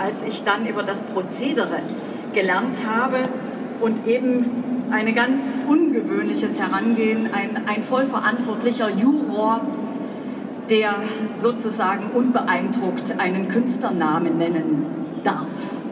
als ich dann über das Prozedere gelernt habe und eben ein ganz ungewöhnliches Herangehen, ein vollverantwortlicher Juror, der sozusagen unbeeindruckt einen Künstlernamen nennen darf.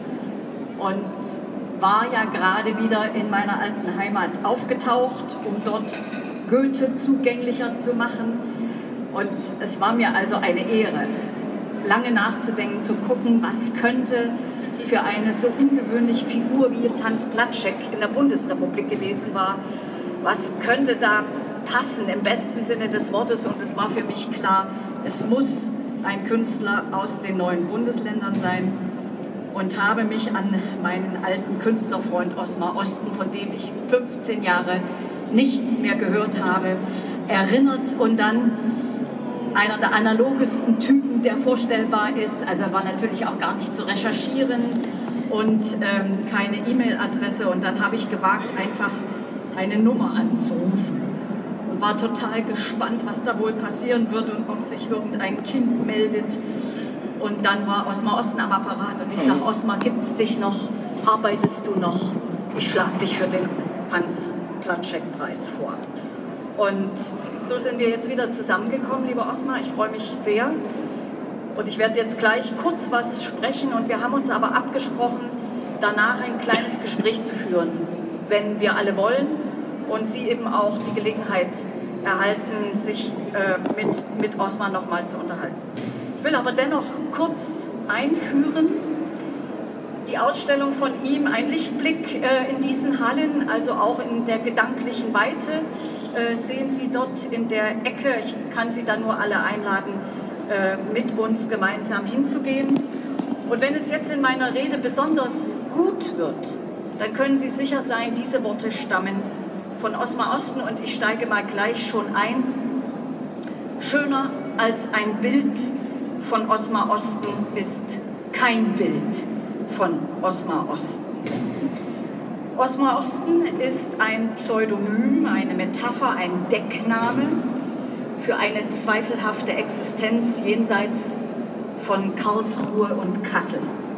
Und war ja gerade wieder in meiner alten Heimat aufgetaucht, um dort Goethe zugänglicher zu machen. Und es war mir also eine Ehre, lange nachzudenken, zu gucken, was könnte für eine so ungewöhnliche Figur, wie es Hans Platschek in der Bundesrepublik gewesen war, was könnte da passen im besten Sinne des Wortes. Und es war für mich klar, es muss ein Künstler aus den neuen Bundesländern sein. Und habe mich an meinen alten Künstlerfreund Osmar Osten, von dem ich 15 Jahre nichts mehr gehört habe, erinnert. Und dann einer der analogesten Typen, der vorstellbar ist. Also er war natürlich auch gar nicht zu recherchieren und keine E-Mail-Adresse. Und dann habe ich gewagt, einfach eine Nummer anzurufen. Und war total gespannt, was da wohl passieren wird und ob sich irgendein Kind meldet. Und dann war Osmar Osten am Apparat und ich sage, Osmar, gibt's dich noch? Arbeitest du noch? Ich schlage dich für den Hans-Platschek-Preis vor. Und so sind wir jetzt wieder zusammengekommen, lieber Osmar. Ich freue mich sehr. Und ich werde jetzt gleich kurz was sprechen. Und wir haben uns aber abgesprochen, danach ein kleines Gespräch zu führen, wenn wir alle wollen. Und Sie eben auch die Gelegenheit erhalten, sich mit Osmar nochmal zu unterhalten. Ich will aber dennoch kurz einführen, die Ausstellung von ihm, ein Lichtblick in diesen Hallen, also auch in der gedanklichen Weite, sehen Sie dort in der Ecke. Ich kann Sie da nur alle einladen, mit uns gemeinsam hinzugehen. Und wenn es jetzt in meiner Rede besonders gut wird, dann können Sie sicher sein, diese Worte stammen von Osmar Osten und ich steige mal gleich schon ein. Schöner als ein Bild von Osmar Osten ist kein Bild von Osmar Osten. Osmar Osten ist ein Pseudonym, eine Metapher, ein Deckname für eine zweifelhafte Existenz jenseits von Karlsruhe und Kassel.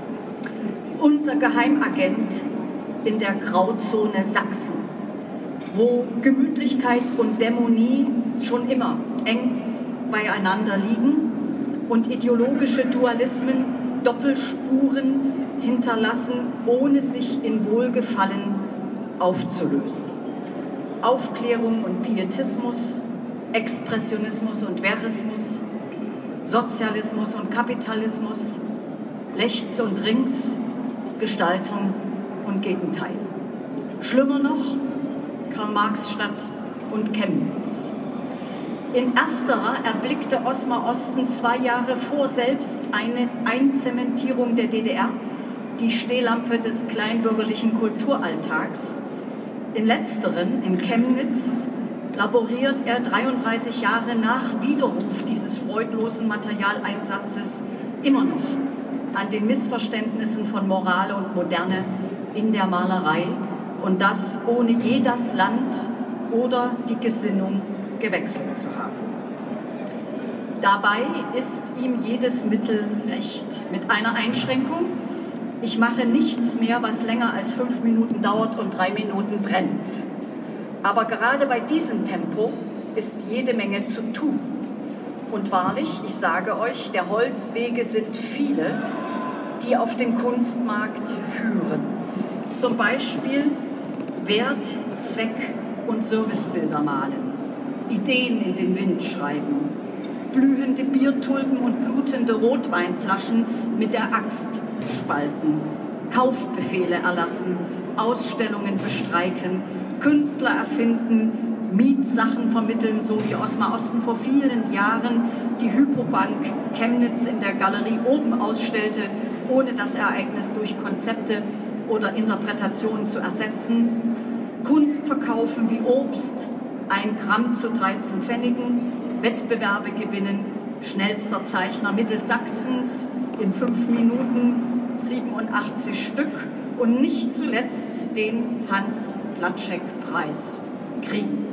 Unser Geheimagent in der Grauzone Sachsen, wo Gemütlichkeit und Dämonie schon immer eng beieinander liegen und ideologische Dualismen Doppelspuren hinterlassen, ohne sich in Wohlgefallen aufzulösen. Aufklärung und Pietismus, Expressionismus und Verismus, Sozialismus und Kapitalismus, rechts und links, Gestaltung und Gegenteil. Schlimmer noch, Karl-Marx-Stadt und Chemnitz. In ersterer erblickte Osmar Osten 2 Jahre vor selbst eine Einzementierung der DDR, die Stehlampe des kleinbürgerlichen Kulturalltags. In letzteren, in Chemnitz, laboriert er 33 Jahre nach Widerruf dieses freudlosen Materialeinsatzes immer noch an den Missverständnissen von Moral und Moderne in der Malerei und das ohne je das Land oder die Gesinnung gewechselt zu haben. Dabei ist ihm jedes Mittel recht, mit einer Einschränkung: ich mache nichts mehr, was länger als 5 Minuten dauert und 3 Minuten brennt. Aber gerade bei diesem Tempo ist jede Menge zu tun. Und wahrlich, ich sage euch, der Holzwege sind viele, die auf den Kunstmarkt führen. Zum Beispiel Wert-, Zweck- und Servicebilder malen, Ideen in den Wind schreiben, blühende Biertulpen und blutende Rotweinflaschen mit der Axt spalten, Kaufbefehle erlassen, Ausstellungen bestreiken, Künstler erfinden, Mietsachen vermitteln, so wie Osmar Osten vor vielen Jahren die Hypobank Chemnitz in der Galerie oben ausstellte, ohne das Ereignis durch Konzepte oder Interpretationen zu ersetzen, Kunst verkaufen wie Obst, 1 Gramm zu 13 Pfennigen, Wettbewerbe gewinnen, schnellster Zeichner Mittelsachsens in 5 Minuten 87 Stück und nicht zuletzt den Hans-Platschek-Preis kriegen.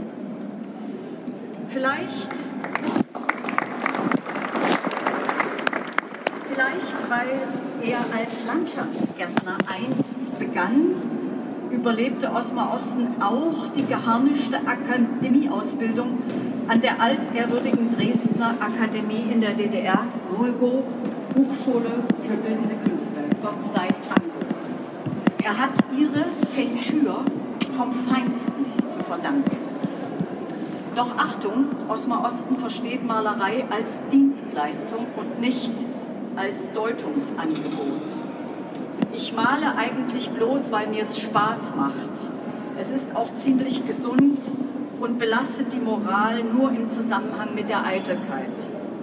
Vielleicht, weil er als Landschaftsgärtner einst begann, überlebte Oskar Osten auch die geharnischte Akademieausbildung an der altehrwürdigen Dresdner Akademie in der DDR, vulgo Hochschule für Bildende Künste, Gott sei Dank. Er hat ihre Tentür vom Feinsten zu verdanken. Doch Achtung, Oskar Osten versteht Malerei als Dienstleistung und nicht als Deutungsangebot. Ich male eigentlich bloß, weil mir es Spaß macht. Es ist auch ziemlich gesund und belastet die Moral nur im Zusammenhang mit der Eitelkeit.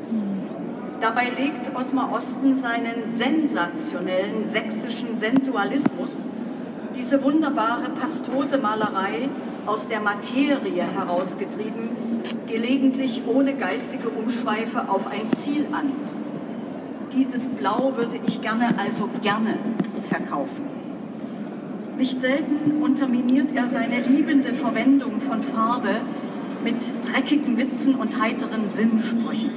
Dabei legt Oskar Osten seinen sensationellen sächsischen Sensualismus, diese wunderbare pastose Malerei aus der Materie herausgetrieben, gelegentlich ohne geistige Umschweife auf ein Ziel an. Dieses Blau würde ich gerne verkaufen. Nicht selten unterminiert er seine liebende Verwendung von Farbe mit dreckigen Witzen und heiteren Sinnsprüchen.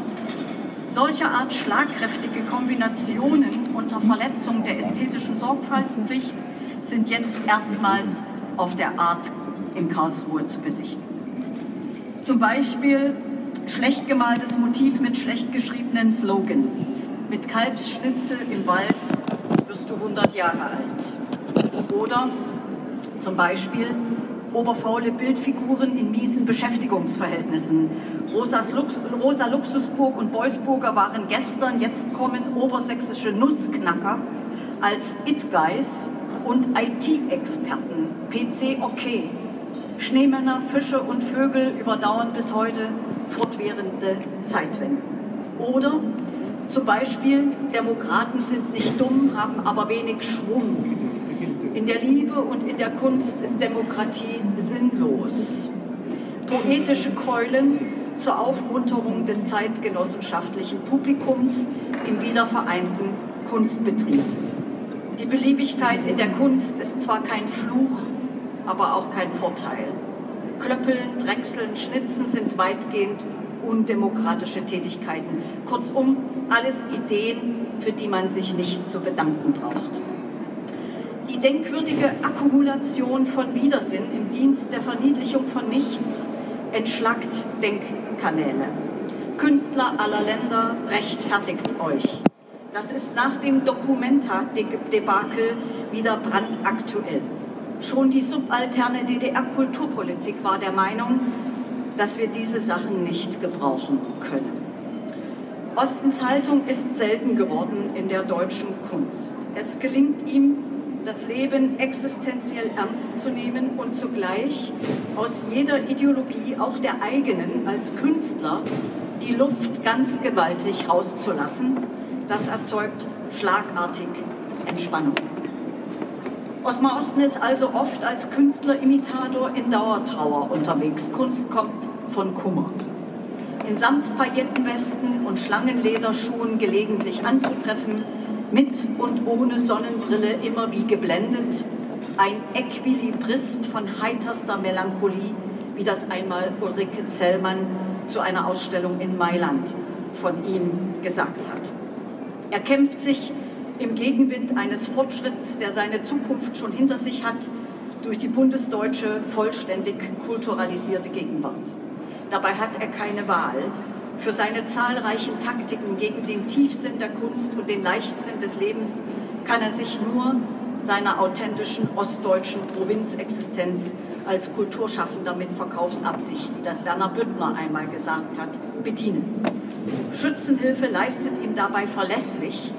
Solcher Art schlagkräftige Kombinationen unter Verletzung der ästhetischen Sorgfaltspflicht sind jetzt erstmals auf der Art in Karlsruhe zu besichtigen. Zum Beispiel schlecht gemaltes Motiv mit schlecht geschriebenen Slogan. Mit Kalbsschnitzel im Wald wirst du 100 Jahre alt. Oder zum Beispiel oberfaule Bildfiguren in miesen Beschäftigungsverhältnissen. Rosa Luxusburg und Beusburger waren gestern, jetzt kommen obersächsische Nussknacker als It-Guys und IT-Experten. PC okay. Schneemänner, Fische und Vögel überdauern bis heute fortwährende Zeitwenden. Oder zum Beispiel, Demokraten sind nicht dumm, haben aber wenig Schwung. In der Liebe und in der Kunst ist Demokratie sinnlos. Poetische Keulen zur Aufmunterung des zeitgenossenschaftlichen Publikums im wiedervereinten Kunstbetrieb. Die Beliebigkeit in der Kunst ist zwar kein Fluch, aber auch kein Vorteil. Klöppeln, Drechseln, Schnitzen sind weitgehend undemokratische Tätigkeiten. Kurzum, alles Ideen, für die man sich nicht zu bedanken braucht. Die denkwürdige Akkumulation von Widersinn im Dienst der Verniedlichung von nichts entschlackt Denkkanäle. Künstler aller Länder, rechtfertigt euch. Das ist nach dem Documenta-Debakel wieder brandaktuell. Schon die subalterne DDR-Kulturpolitik war der Meinung, dass wir diese Sachen nicht gebrauchen können. Ostens Haltung ist selten geworden in der deutschen Kunst. Es gelingt ihm, das Leben existenziell ernst zu nehmen und zugleich aus jeder Ideologie, auch der eigenen, als Künstler die Luft ganz gewaltig rauszulassen. Das erzeugt schlagartig Entspannung. Oskar Osten ist also oft als Künstlerimitator in Dauertrauer unterwegs. Kunst kommt von Kummer. In Samtpaillettenwesten und Schlangenlederschuhen gelegentlich anzutreffen, mit und ohne Sonnenbrille immer wie geblendet, ein Äquilibrist von heiterster Melancholie, wie das einmal Ulrike Zellmann zu einer Ausstellung in Mailand von ihm gesagt hat. Er kämpft sich im Gegenwind eines Fortschritts, der seine Zukunft schon hinter sich hat, durch die bundesdeutsche vollständig kulturalisierte Gegenwart. Dabei hat er keine Wahl. Für seine zahlreichen Taktiken gegen den Tiefsinn der Kunst und den Leichtsinn des Lebens kann er sich nur seiner authentischen ostdeutschen Provinzexistenz als Kulturschaffender mit Verkaufsabsicht, wie das Werner Büttner einmal gesagt hat, bedienen. Schützenhilfe leistet ihm dabei verlässlich